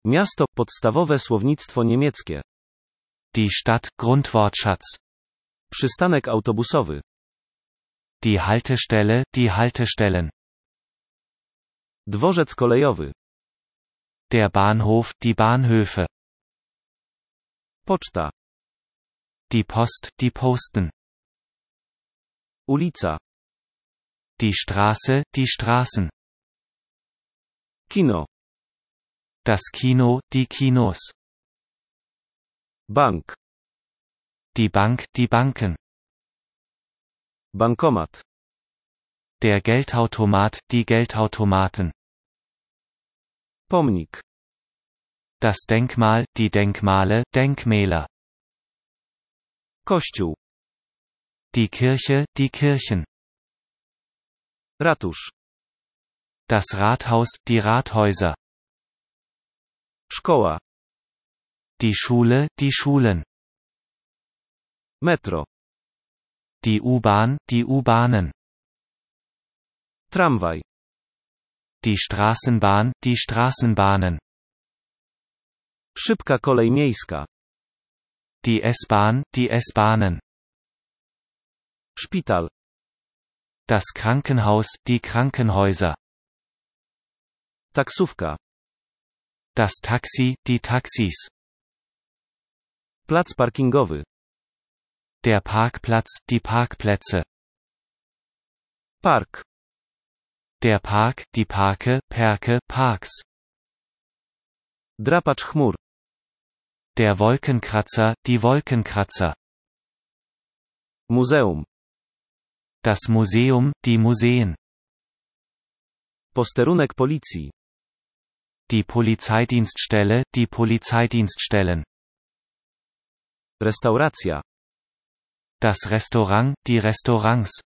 Miasto, podstawowe słownictwo niemieckie. Die Stadt, Grundwortschatz. Przystanek autobusowy. Die Haltestelle, die Haltestellen. Dworzec kolejowy. Der Bahnhof, die Bahnhöfe. Poczta. Die Post, die Posten. Ulica. Die Straße, die Straßen. Kino. Das Kino, die Kinos. Bank. Die Bank, die Banken. Bankomat. Der Geldautomat, die Geldautomaten. Pomnik. Das Denkmal, die Denkmale, Denkmäler. Kościół. Die Kirche, die Kirchen. Ratusz. Das Rathaus, die Rathäuser. Szkoła. Die Schule, die Schulen. Metro. Die U-Bahn, die U-Bahnen. Tramwaj. Die Straßenbahn, die Straßenbahnen. Szybka kolej miejska. Die S-Bahn, die S-Bahnen. Szpital. Das Krankenhaus, die Krankenhäuser. Taksówka. Das Taxi, die Taxis. Plac parkingowy. Der Parkplatz, die Parkplätze. Park. Der Park, die Parke, Perke, Parks. Drapacz chmur. Der Wolkenkratzer, die Wolkenkratzer. Muzeum. Das Museum, die Museen. Posterunek policji. Die Polizeidienststelle, die Polizeidienststellen. Restauracja. Das Restaurant, die Restaurants.